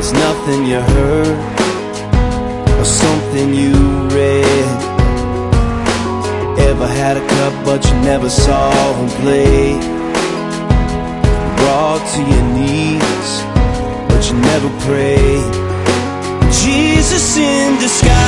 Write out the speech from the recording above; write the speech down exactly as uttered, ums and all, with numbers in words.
There's nothing you heard or something you read. Ever had a cup but you never saw him play? Brought to your knees but you never prayed. Jesus in disguise.